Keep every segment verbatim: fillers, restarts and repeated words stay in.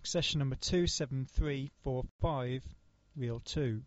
session number two seven three four five, reel two.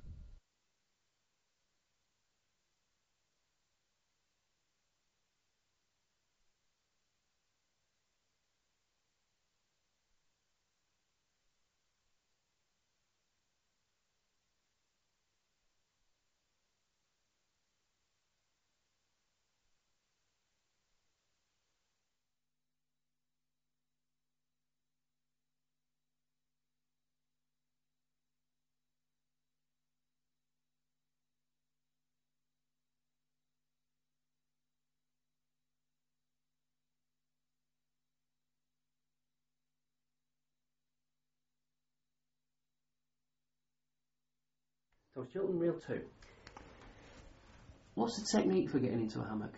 So it's Chiltern Reel two. What's the technique for getting into a hammock?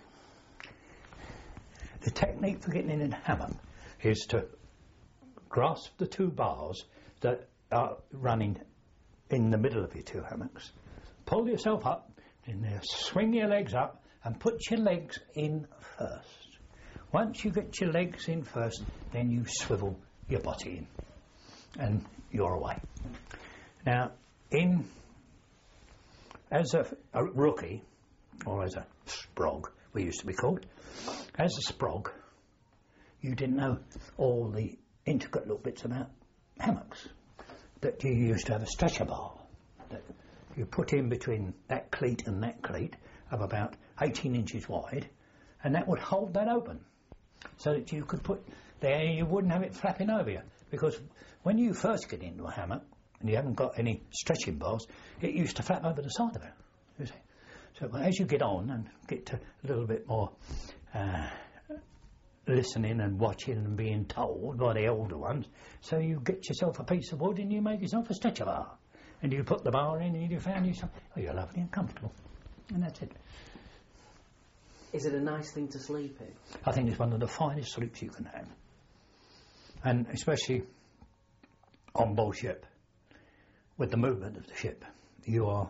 The technique for getting in a hammock is to grasp the two bars that are running in the middle of your two hammocks, pull yourself up, and then swing your legs up and put your legs in first. Once you get your legs in first, then you swivel your body in and you're away. Now, in as a, a rookie, or as a sprog, we used to be called, as a sprog, you didn't know all the intricate little bits about hammocks. That you used to have a stretcher bar that you put in between that cleat and that cleat of about eighteen inches wide, and that would hold that open so that you could put there and you wouldn't have it flapping over you. Because when you first get into a hammock and you haven't got any stretching bars, it used to flap over the side of it. You see? So as you get on and get to a little bit more uh, listening and watching and being told by the older ones, so you get yourself a piece of wood and you make yourself a stretcher bar, and you put the bar in and you found yourself, oh, you're lovely and comfortable, and that's it. Is it a nice thing to sleep in? I think it's one of the finest sleeps you can have, and especially on board ship, with the movement of the ship, you are.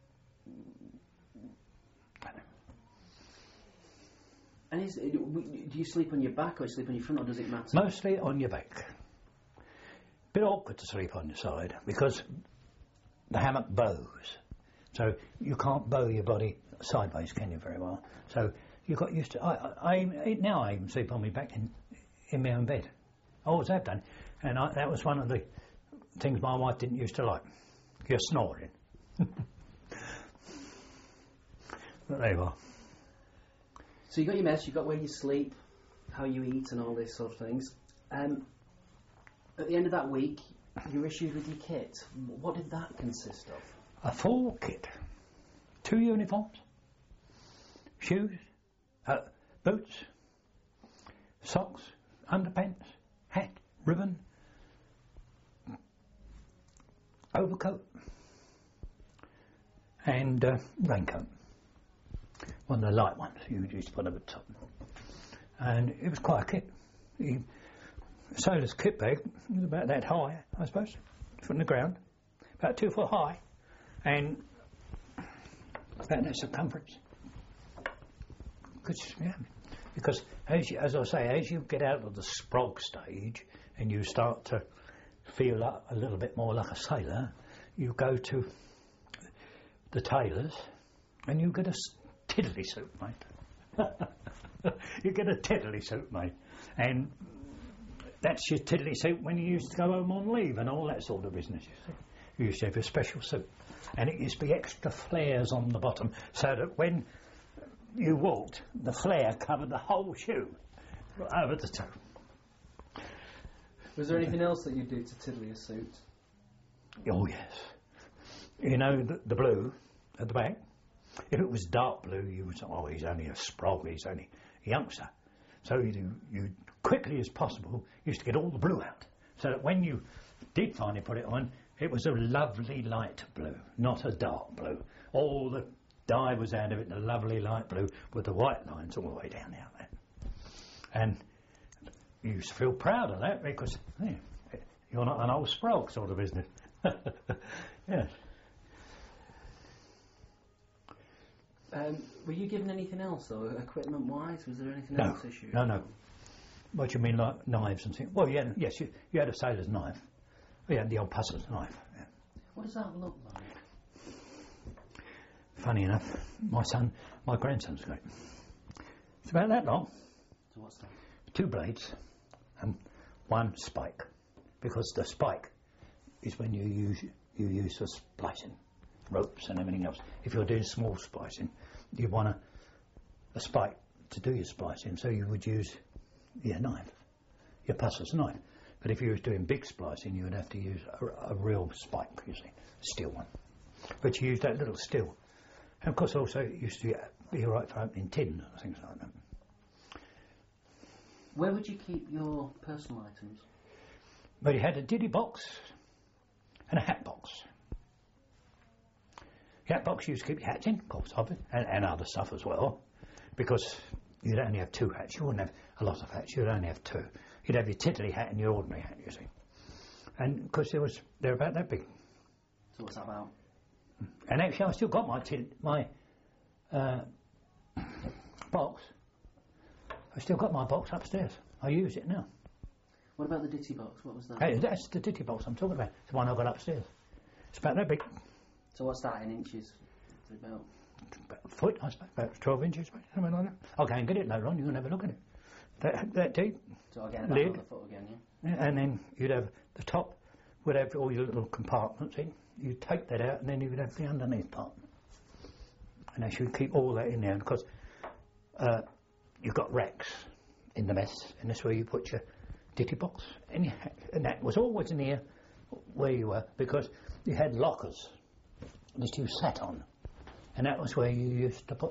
And is it, do you sleep on your back or you sleep on your front, or does it matter? Mostly on your back. Bit awkward to sleep on your side because the hammock bows, so you can't bow your body sideways, can you, very well? So you got used to. I, I, I now I even sleep on my back in in my own bed. I always have done, and I, that was one of the things my wife didn't used to like. You're snoring. But there you are. So you got your mess, you got where you sleep, how you eat, and all these sort of things. Um, at the end of that week, you were issued with your kit. What did that consist of? A full kit. Two uniforms, shoes, uh, boots, socks, underpants, hat, ribbon, overcoat, and uh, raincoat. One of the light ones you used to put over the top. And it was quite a kit. The sailor's kit bag was about that high, I suppose, from the ground, about two foot high, and about that circumference. Because, yeah, because as, you, as I say, as you get out of the sprog stage and you start to feel like a little bit more like a sailor, you go to the tailors and you get a tiddly suit, mate. You get a tiddly suit, mate, and that's your tiddly suit when you used to go home on leave and all that sort of business. You see, you used to have a special suit, and it used to be extra flares on the bottom, so that when you walked, the flare covered the whole shoe over the toe. Was there anything else that you did to tiddly a suit? Oh yes, you know the, the blue at the back. If it was dark blue, you would say, oh, he's only a sprog, he's only a youngster. So you, you quickly as possible used to get all the blue out, so that when you did finally put it on, it was a lovely light blue, not a dark blue. All the dye was out of it, the lovely light blue with the white lines all the way down there. And you used to feel proud of that because yeah, you're not an old sprog sort of business. Yes. Um, were you given anything else, though, equipment-wise? Was there anything no, else issued? No, no. What do you mean, like knives and things? Well, you had, yes, you, you had a sailor's knife, Yeah, the old puzzler's knife. Yeah. What does that look like? Funny enough, my son, my grandson's got it. It's about that long. So what's that? Two blades and one spike, because the spike is when you use you use for splicing ropes and everything else. If you're doing small splicing, you want a, a spike to do your splicing, so you would use your knife, your puzzler's knife. But if you were doing big splicing, you would have to use a, a real spike, you see, a steel one. But you use that little steel. And of course also it used to be all right for opening tin and things like that. Where would you keep your personal items? But he had a diddy box and a hat box. The hat box you used to keep your hats in, of course, and, and other stuff as well, because you'd only have two hats. You wouldn't have a lot of hats. You'd only have two. You'd have your tiddly hat and your ordinary hat, you see. And because there was, they're about that big. So what's that about? And actually, I still got my tid, my uh, box. I still got my box upstairs. I use it now. What about the ditty box? What was that? Hey, that's the ditty box I'm talking about. It's the one I got upstairs. It's about that big. So what's that in inches? It's about About a foot, I suppose, about twelve inches, something like that. I'll go and get it later on. You can have a look at it. That, that deep. So again, about lid. another foot again, yeah. Yeah, and then you'd have the top would have all your little compartments in. You'd take that out, and then you would have the underneath part. And they should keep all that in there, because uh, you've got racks in the mess, and that's where you put your ditty box. And, you ha- and that was always in here where you were, because you had lockers that you sat on, and that was where you used to put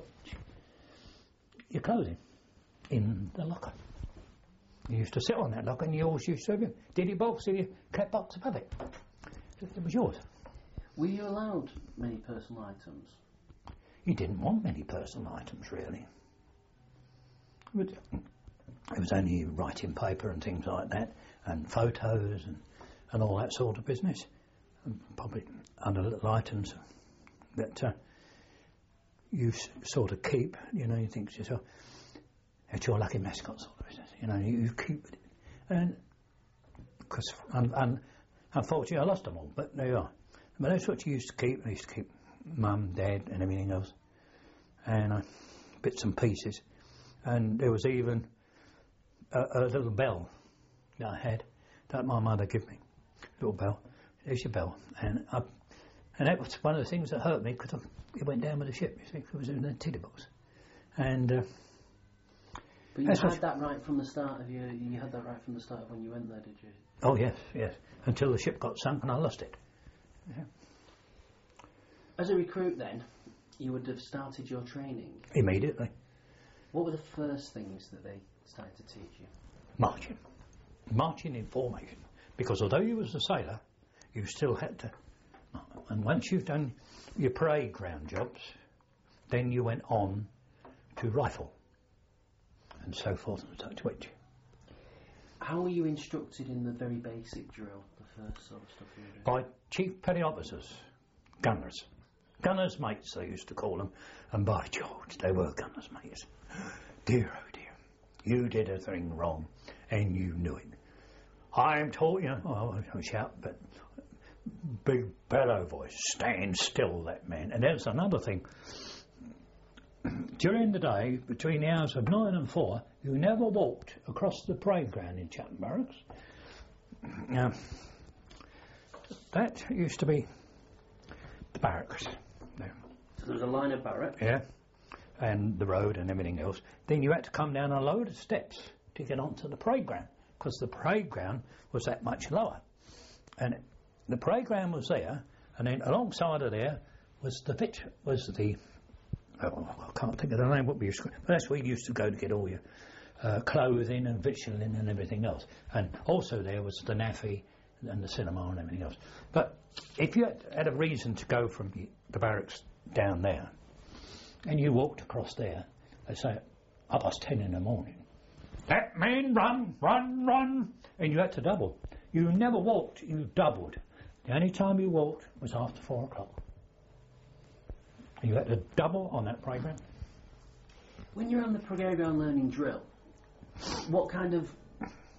your clothing in the locker. You used to sit on that locker, and you always used to have your ditty box or your cat box above it. It was yours. Were you allowed many personal items? You didn't want many personal items, really. But it was only writing paper and things like that, and photos and, and all that sort of business. And probably other little items that uh, you s- sort of keep, you know, you think to yourself, it's your lucky mascot sort of business, you know, you, you keep it. And, because un, un, unfortunately I lost them all, but there you are. But that's what you used to keep. I used to keep mum, dad and everything else, and uh, bits and pieces. And there was even a, a little bell that I had that my mother gave me. Little bell. There's your bell. And I, and that was one of the things that hurt me, because it went down with the ship, you see, it was in the tiddy box. And uh, But you That's had what- that right from the start of your. You had that right from the start of when you went there, did you? oh yes, yes, until the ship got sunk and I lost it. Yeah. As a recruit, then, you would have started your training. Immediately. What were the first things that they started to teach you? Marching. Marching in formation. Because although you was a sailor, you still had to... And once you've done your parade ground jobs, then you went on to rifle. And so forth and such which. How were you instructed in the very basic drill, the first sort of stuff you were doing? By chief petty officers, gunners. Gunners' mates, they used to call them. And by George, they were gunners' mates. Dear, oh dear. You did a thing wrong, and you knew it. I am taught, you know, oh, I don't shout, but big bellow voice, stand still, that man. And there's another thing. During the day, between the hours of nine and four, you never walked across the parade ground in Chatham Barracks. Now, that used to be the barracks. There. So there was a line of barracks. Yeah, and the road and everything else. Then you had to come down a load of steps to get onto the parade ground, because the parade ground was that much lower. And the parade ground was there, and then alongside of there was the pit, was the, oh, I can't think of the name, what we used to, but that's where you used to go to get all your uh, clothing and victualling and everything else. And also there was the naffy and the cinema and everything else. But if you had, had a reason to go from the, the barracks down there, and you walked across there, they say, up past ten in the morning, that man run, run, run, and you had to double. You never walked, you doubled. The only time you walked was after four o'clock. You had to double on that program. When you're on the parade ground learning drill, what kind of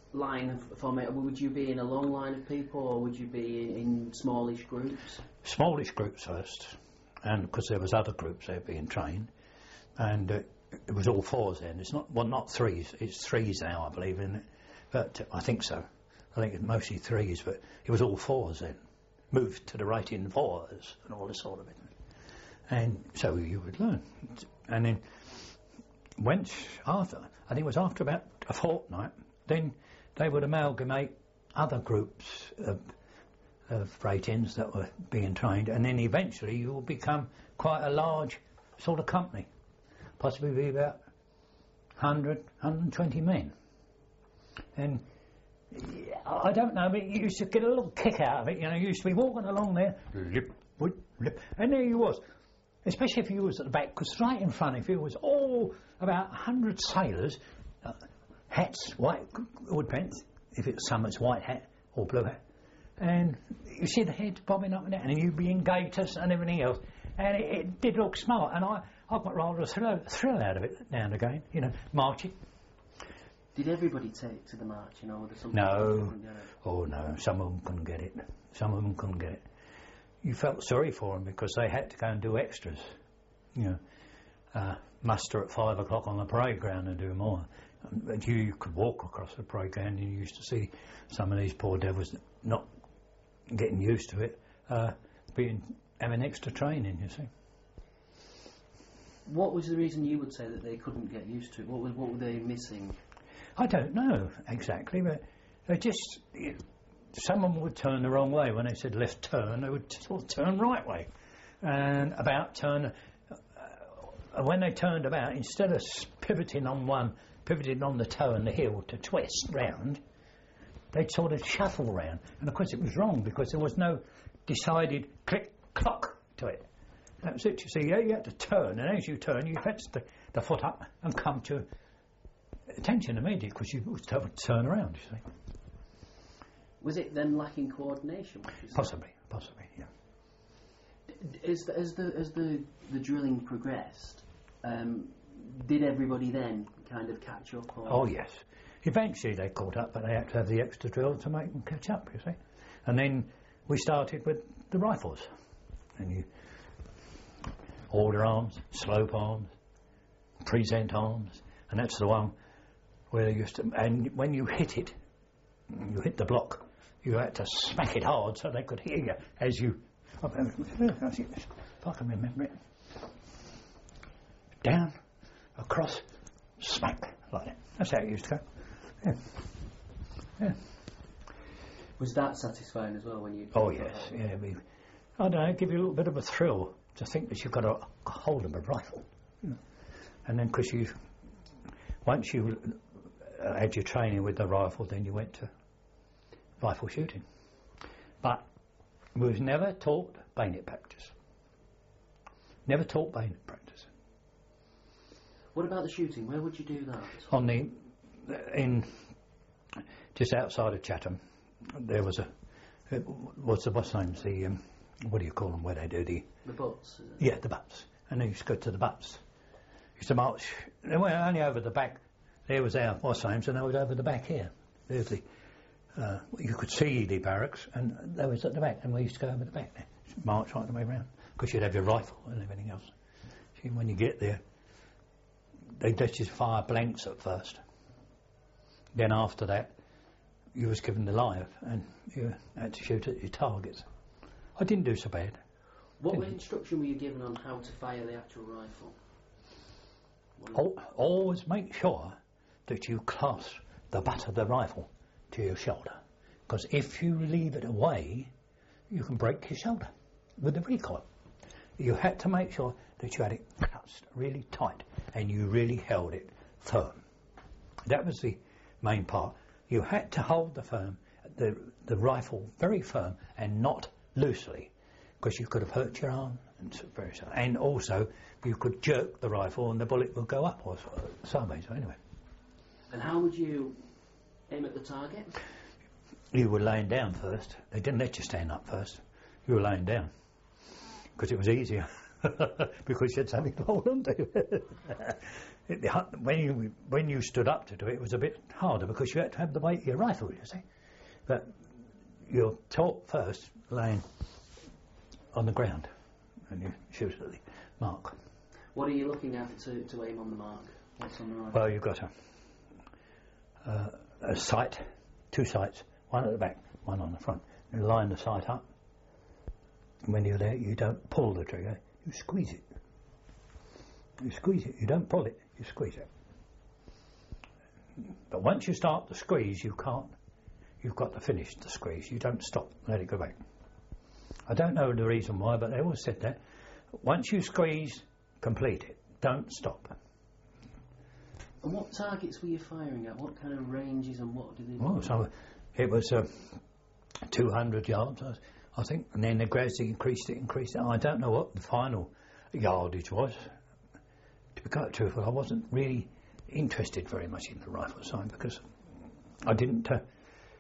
line of formation? Would you be in a long line of people, or would you be in, in smallish groups? Smallish groups first, and because there was other groups there being trained, and uh, it was all fours then. It's not well, not threes. It's threes now, I believe, isn't it? But uh, I think so. I think it's mostly threes, but it was all fours then. Moved to the right in fours and all this sort of thing. And so you would learn. And then went after, I think it was after about a fortnight, then they would amalgamate other groups of, of ratings that were being trained, and then eventually you will become quite a large sort of company, possibly be about one hundred, one hundred twenty men. And I don't know, but you used to get a little kick out of it, you know, you used to be walking along there, lip, lip, lip, and there you was. Especially if you was at the back, because right in front of you was all about a hundred sailors, uh, hats, white wood pants, if it was summer's white hat or blue hat, and you see the heads bobbing up and down, and you'd be in gaiters and everything else, and it, it did look smart, and I, I got rather a thrill, thrill out of it now and again, you know, marching. Did everybody take to the march, you know, or some No, oh no, some of them couldn't get it, some of them couldn't get it. You felt sorry for them because they had to go and do extras, you know, uh, muster at five o'clock on the parade ground and do more. But you, you could walk across the parade ground, and you used to see some of these poor devils not getting used to it, uh, being having extra training, you see. What was the reason you would say that they couldn't get used to it? What, was, what were they missing? I don't know exactly, but they just... You know, some of them would turn the wrong way. When they said left turn, they would sort of turn right way. And about turn... Uh, when they turned about, instead of pivoting on one, pivoting on the toe and the heel to twist round, they'd sort of shuffle round. And of course it was wrong, because there was no decided click, clock to it. That was it, you see. You had to turn, and as you turn, you fetched the, the foot up and come to attention immediately, because you would turn around, you see. Was it then lacking coordination? Possibly, possibly, yeah. As the, as the, as the, the drilling progressed, um, did everybody then kind of catch up? Or? Oh, yes. Eventually they caught up, but they had to have the extra drill to make them catch up, you see. And then we started with the rifles. And you order arms, slope arms, present arms, and that's the one where they used to... And when you hit it, you hit the block, you had to smack it hard so they could hear you as you... If I can remember it. Down, across, smack, like that. That's how it used to go. Yeah. Yeah. Was that satisfying as well when you... Oh, yes. Yeah, we, I don't know, give you a little bit of a thrill to think that you've got a hold of a rifle. You know. And then, because you... Once you uh, had your training with the rifle, then you went to rifle shooting. But we was never taught bayonet practice. Never taught bayonet practice. What about the shooting? Where would you do that? On the... in... just outside of Chatham, there was a... It was the what's names? The... Um, what do you call them where they do the... The butts? Is it? Yeah, the butts. And they used to go to the butts. Used to march... They went only over the back. There was our what's names, and they was over the back here. There's the... Uh, you could see the barracks, and they was at the back, and we used to go over the back there. March right the way round. Because you'd have your rifle and everything else. See, when you get there, they let you fire blanks at first. Then after that, you was given the live, and you had to shoot at your targets. I didn't do so bad. What Didn't. instruction were you given on how to fire the actual rifle? Al- always make sure that you clasp the butt of the rifle to your shoulder, because if you leave it away, you can break your shoulder with the recoil. You had to make sure that you had it clutched really tight and you really held it firm. That was the main part. You had to hold the firm, the the rifle very firm and not loosely, because you could have hurt your arm, and so very so. And also you could jerk the rifle and the bullet would go up or sideways. So anyway, and how would you aim at the target? You were laying down first. They didn't let you stand up first. You were laying down because it was easier because you had something to hold on to. it, the, hu- when you when you stood up to do it, it was a bit harder because you had to have the weight of your rifle, you see. But you're taught first laying on the ground and you shoot at the mark. What are you looking at to, to aim on the mark? What's on the rifle? Well, you've got a, uh, a sight, two sights, one at the back, one on the front. You line the sight up. And when you're there, you don't pull the trigger, you squeeze it. You squeeze it. You don't pull it, you squeeze it. But once you start the squeeze, you can't. You've got to finish the squeeze. You don't stop. Let it go back. I don't know the reason why, but they always said that. Once you squeeze, complete it. Don't stop. And what targets were you firing at? What kind of ranges and what did they do? Well, so it was uh, two hundred yards, I, I think, and then they gradually increased it, increased it. I don't know what the final yardage was. To be quite truthful, I wasn't really interested very much in the rifle side because I didn't. Uh,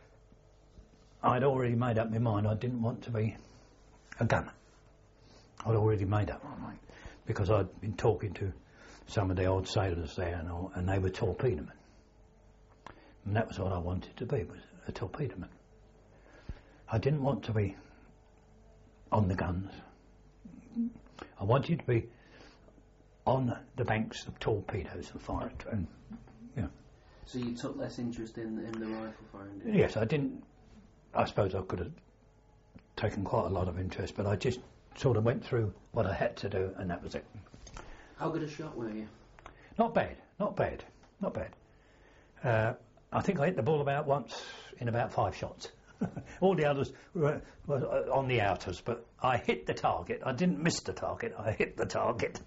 I'd already made up my mind. I didn't want to be a gunner. I'd already made up my mind because I'd been talking to some of the old sailors there and all, and they were torpedomen. And that was what I wanted to be, was a torpedoman. I didn't want to be on the guns. I wanted to be on the banks of torpedoes and fire it. And, you know. So you took less interest in, in the rifle firing? Did you? Yes, I didn't. I suppose I could have taken quite a lot of interest, but I just sort of went through what I had to do, and that was it. How good a shot were you? Not bad, not bad, not bad. Uh, I think I hit the ball about once in about five shots. All the others were, were on the outers, but I hit the target. I didn't miss the target, I hit the target.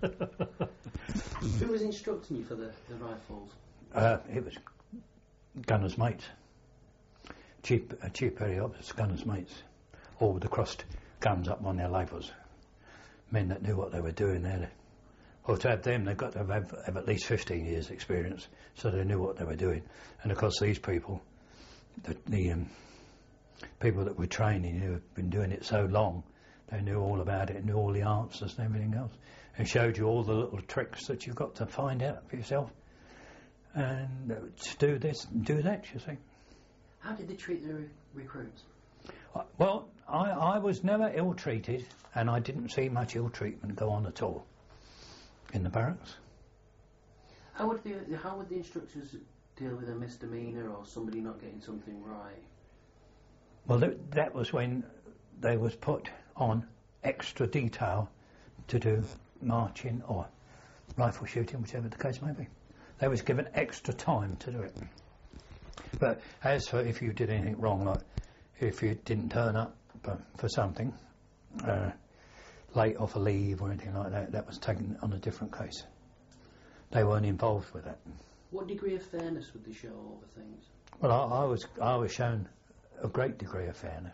Who was instructing you for the, the rifles? Uh, it was gunners' mates. Chief, uh, chief petty officers, gunners' mates, all with the crossed guns up on their labels. Men that knew what they were doing there. Or to have them, they've got to have, have at least fifteen years' experience, so they knew what they were doing. And of course, these people, the, the um, people that were training, who have been doing it so long, they knew all about it, knew all the answers and everything else, and showed you all the little tricks that you've got to find out for yourself. And uh, do this and do that, you see. How did they treat the re- recruits? Uh, well, I, I was never ill-treated, and I didn't see much ill-treatment go on at all in the barracks. How would the how would the instructors deal with a misdemeanour or somebody not getting something right? Well, th- that was when they was put on extra detail to do marching or rifle shooting, whichever the case may be. They was given extra time to do it. But as for if you did anything wrong, like if you didn't turn up for, for something, uh, late off a leave or anything like that, that was taken on a different case. They weren't involved with that. What degree of fairness would they show over things? Well, I, I was I was shown a great degree of fairness.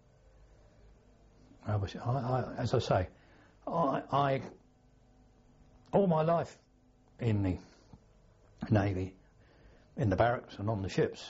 I was, I, I, as I say, I, I all my life in the Navy, in the barracks and on the ships,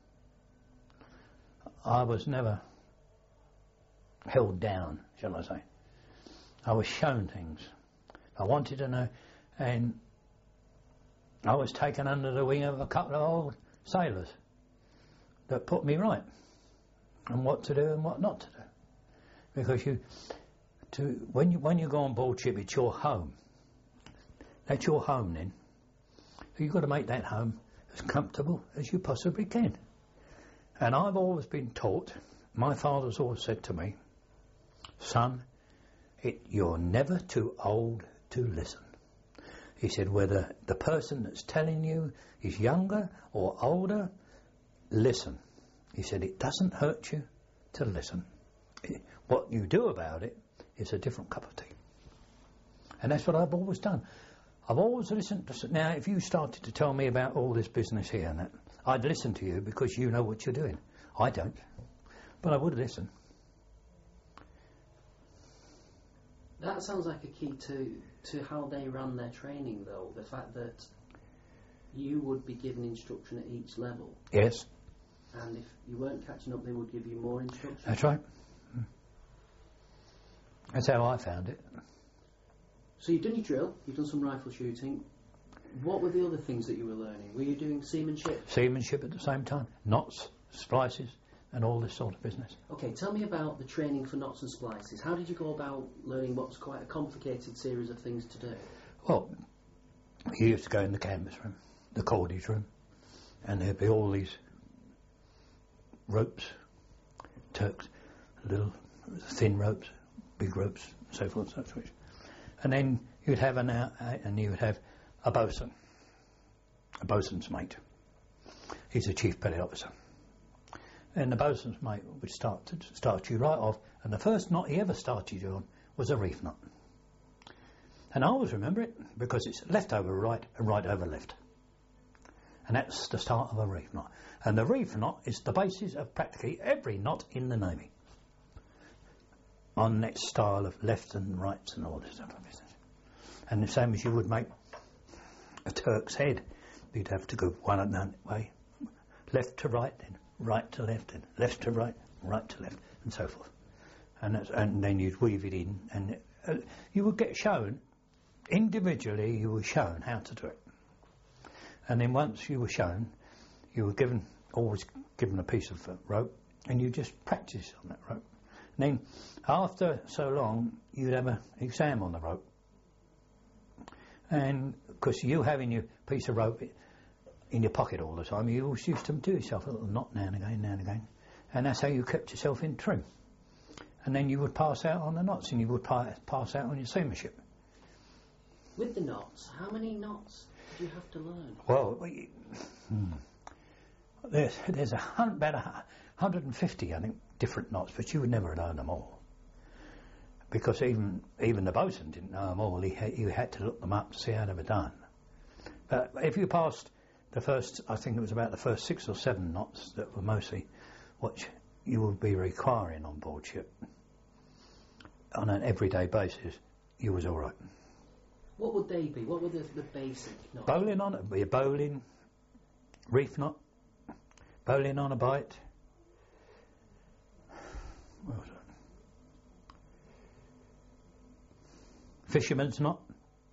I was never held down, shall I say. I was shown things. I wanted to know, and I was taken under the wing of a couple of old sailors that put me right on what to do and what not to do. Because you, to when you when you go on board ship, it's your home. That's your home then. So you've got to make that home as comfortable as you possibly can. And I've always been taught, my father's always said to me, son, it, you're never too old to listen. He said, whether the person that's telling you is younger or older, listen. He said, it doesn't hurt you to listen. It, what you do about it is a different cup of tea. And that's what I've always done. I've always listened to... Now, if you started to tell me about all this business here and that, I'd listen to you because you know what you're doing. I don't. But I would listen. That sounds like a key to, to how they ran their training, though. The fact that you would be given instruction at each level. Yes. And if you weren't catching up, they would give you more instruction. That's right. That's how I found it. So you've done your drill, you've done some rifle shooting. What were the other things that you were learning? Were you doing seamanship? Seamanship at the same time, knots, splices, and all this sort of business. Okay, tell me about the training for knots and splices. How did you go about learning what's quite a complicated series of things to do? Well, you used to go in the canvas room, the cordage room, and there'd be all these ropes, Turks, little thin ropes, big ropes, so forth, so forth. And then you'd have an uh, and you would have a bosun, a bosun's mate. He's the chief petty officer. And the bosun's mate would start to start you right off, and the first knot he ever started you on was a reef knot. And I always remember it because it's left over right and right over left. And that's the start of a reef knot. And the reef knot is the basis of practically every knot in the Navy. On that style of left and rights and all this stuff. And the same as you would make a Turk's head. You'd have to go one and that way, left to right, then right to left, then left to right, right to left, and so forth. And, that's, and then you'd weave it in, and uh, you would get shown, individually you were shown how to do it. And then once you were shown, you were given, always given a piece of uh, rope, and you just practice on that rope. And then after so long, you'd have an exam on the rope. And because you having your piece of rope in your pocket all the time, you always used to do yourself a little knot now and again, now and again. And that's how you kept yourself in trim. And then you would pass out on the knots, and you would pa- pass out on your seamanship. With the knots, how many knots did you have to learn? Well, we, hmm, there's, there's a hun- about a one hundred fifty, I think, different knots, but you would never learn them all. Because even even the bosun didn't know them all. He had, you had to look them up to see how they were done. But if you passed the first, I think it was about the first six or seven knots that were mostly what you would be requiring on board ship on an everyday basis, you was all right. What would they be? What were the, the basic knots? Bowling on it would be a bowling, reef knot, bowling on a bight. What was it? Fisherman's knot.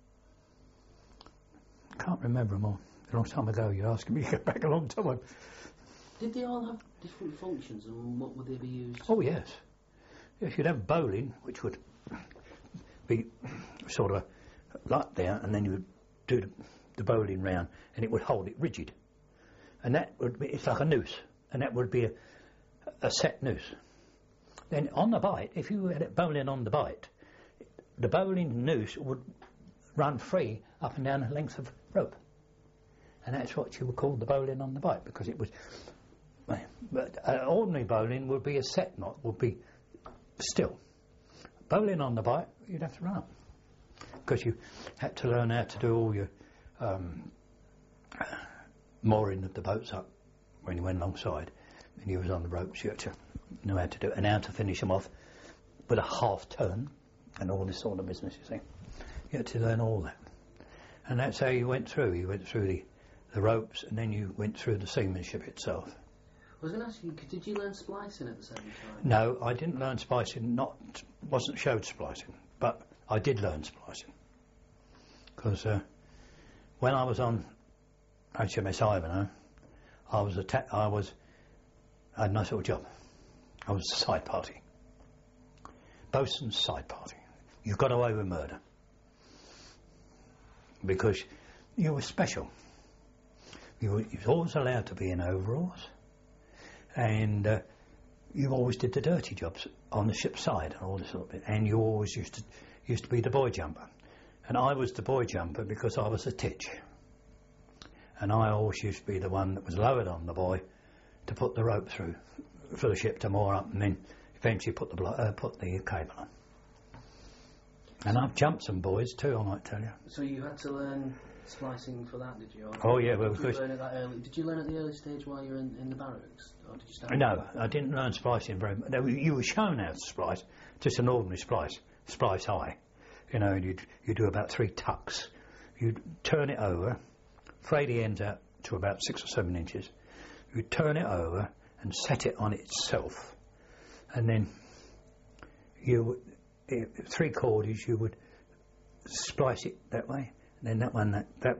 Can't remember them all. A long time ago. You're asking me to go back a long time. Did they all have different functions, and what would they be used? Oh yes. Yes, you'd have bowling, which would be sort of like there, and then you would do the, the bowling round, and it would hold it rigid, and that would be, it's like a noose, and that would be a, a set noose. Then on the bight, if you had it bowling on the bight, the bowling noose would run free up and down the length of rope. And that's what you would call the bowling on the bight, because it was... But uh, ordinary bowling would be a set knot, would be still. Bowling on the bight, you'd have to run up. Because you had to learn how to do all your um, mooring of the boats up when you went alongside. And you was on the ropes, you had to know how to do it, and how to finish them off with a half turn. And all this sort of business, you see. You had to learn all that. And that's how you went through. You went through the, the ropes, and then you went through the seamanship itself. I was going to ask you, did you learn splicing at the same time? No, I didn't learn splicing, not, wasn't showed splicing, but I did learn splicing. Because uh, when I was on H M S Ivanhoe, I was, atta- I was, I had a nice little job. I was a side party. Bosun's side party. You got away with murder because you were special. You were, you was always allowed to be in overalls, and uh, you always did the dirty jobs on the ship's side and all this sort of bit. And you always used to used to be the boy jumper, and I was the boy jumper because I was a titch, and I always used to be the one that was lowered on the boy to put the rope through for the ship to moor up, and then eventually put the blo- uh, put the cable on. And I've jumped some boys too, I might tell you. So you had to learn splicing for that, did you? Or Oh yeah, well, did you because learn at that early? Did you learn at the early stage while you were in, in the barracks, or did you start? no, I didn't learn splicing very much. No, you were shown how to splice, just an ordinary splice, splice high. You know, you'd you do about three tucks. You'd turn it over, fray the ends out to about six or seven inches. You'd turn it over and set it on itself, and then you, three cordage, you would splice it that way, and then that one that, that way,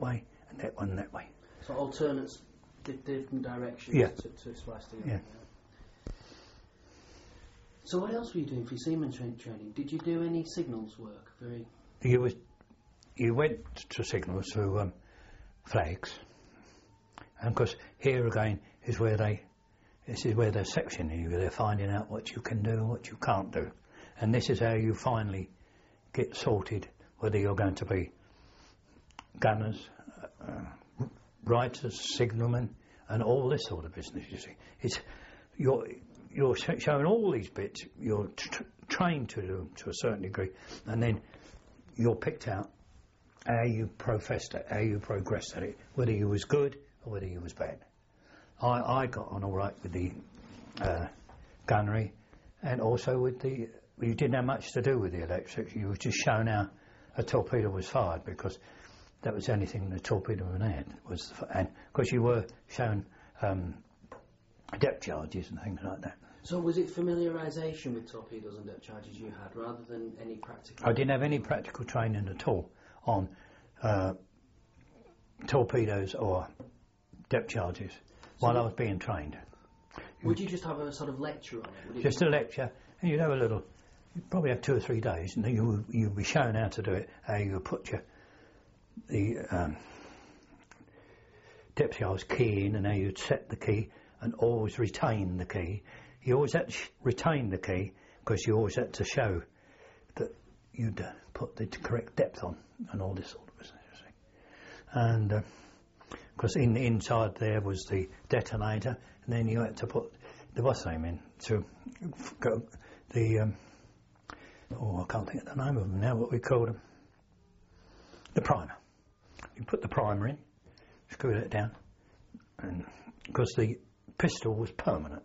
and that one that way. So alternates, di- different directions Yeah. to, to splice together. Yeah. Yeah. So what else were you doing for your seaman tra- training? Did you do any signals work? Very. You was you went to signals through um, flags, and of course here again is where they this is where they're sectioning you. They're finding out what you can do and what you can't do, and this is how you finally get sorted whether you're going to be gunners, uh, writers, signalmen, and all this sort of business. You see, it's you're you're sh- showing all these bits. You're tr- trained to do to a certain degree, and then you're picked out how you professed it, how you progressed at it, whether you was good or whether you was bad. I, I got on all right with the uh, gunnery, and also with the. You didn't have much to do with the electrics. You were just shown how a torpedo was fired, because that was the only thing the torpedo had was, the, and because you were shown um, depth charges and things like that. So was it familiarisation with torpedoes and depth charges you had, rather than any practical? I didn't have any practical training at all on uh, torpedoes or depth charges So while I was being trained. Would you just have a sort of lecture on it? Would it Just a lecture, and you'd have a little. You'd probably have two or three days, and then you would you'd be shown how to do it, how you would put your the um, depth charge key in, and how you'd set the key, and always retain the key. You always had to sh- retain the key, because you always had to show that you'd uh, put the correct depth on, and all this sort of business. You see. And because in inside there was the detonator, and then you had to put the what's name in to go the. Um, Oh, I can't think of the name of them now, what we call them. The primer. You put the primer in, screw that down, and because the pistol was permanent,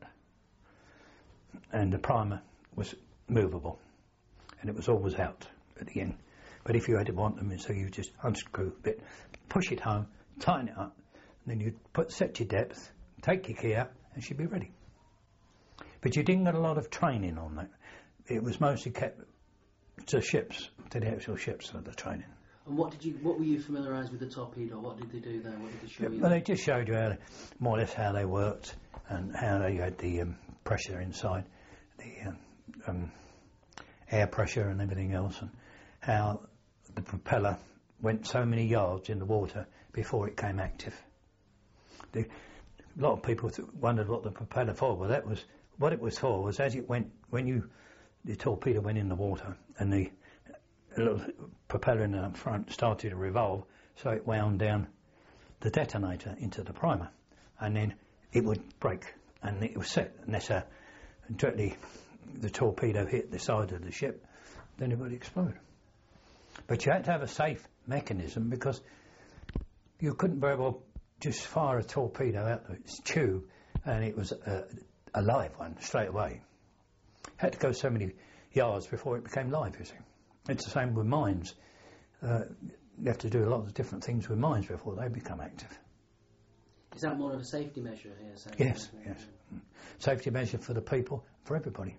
and the primer was movable, and it was always out at the end. But if you had to want them, so you just unscrew a bit, push it home, tighten it up, and then you put set your depth, take your key out, and she'd be ready. But you didn't get a lot of training on that. It was mostly kept to ships, to the actual ships for the training. And what did you? What were you familiarised with the torpedo? What did they do there? What did they show you? Well, they just showed you how to, more or less how they worked, and how they had the um, pressure inside, the um, um, air pressure and everything else, and how the propeller went so many yards in the water before it came active. The, a lot of people th- wondered what the propeller for. Well, that was what it was for. Was as it went when you the torpedo went in the water, and the little propeller in the front started to revolve, so it wound down the detonator into the primer, and then it would break, and it was set, and that's how directly the torpedo hit the side of the ship, then it would explode. But you had to have a safe mechanism, because you couldn't very well just fire a torpedo out of its tube, and it was a, a live one straight away. Had to go so many yards before it became live, you see. It's the same with mines. Uh, you have to do a lot of different things with mines before they become active. Is that more of a safety measure here? Safety Yes, measure? yes. Mm. Safety measure for the people, for everybody.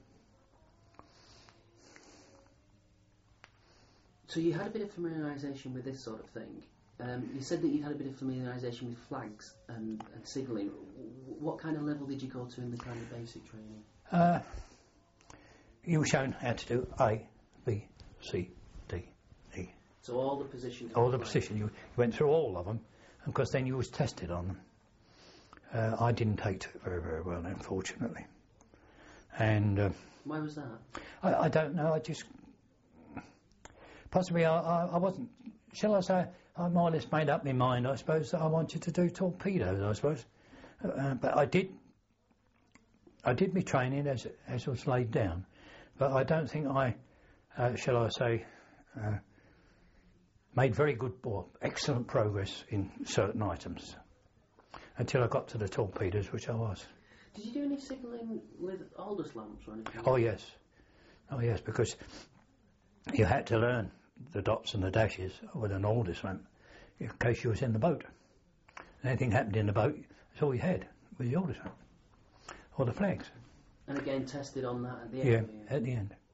So you had a bit of familiarisation with this sort of thing. Um, you said that you had a bit of familiarisation with flags and, and signalling. W- what kind of level did you go to in the kind of basic training? Uh, you were shown how to do A, B, C, D, E. So all the positions. All the of flag. positions. You, you went through all of them, and of course then you was tested on them. Uh, I didn't take to it very, very well, unfortunately. And uh, Why was that? I, I don't know. I just possibly I, I, I wasn't. Shall I say? I more or less made up my mind. I suppose that I wanted to do torpedoes. I suppose, uh, but I did. I did my training as as was laid down, but I don't think I, uh, shall I say, uh, made very good or excellent progress in certain items until I got to the torpedoes, which I was. Did you do any signalling with Aldous lamps or anything? Oh yes, oh yes, because you had to learn the dots and the dashes with an Aldous lamp in case you was in the boat. And anything happened in the boat, that's all you had was the Aldous lamp or the flags. And again, tested on that at the Yeah, end. at the end.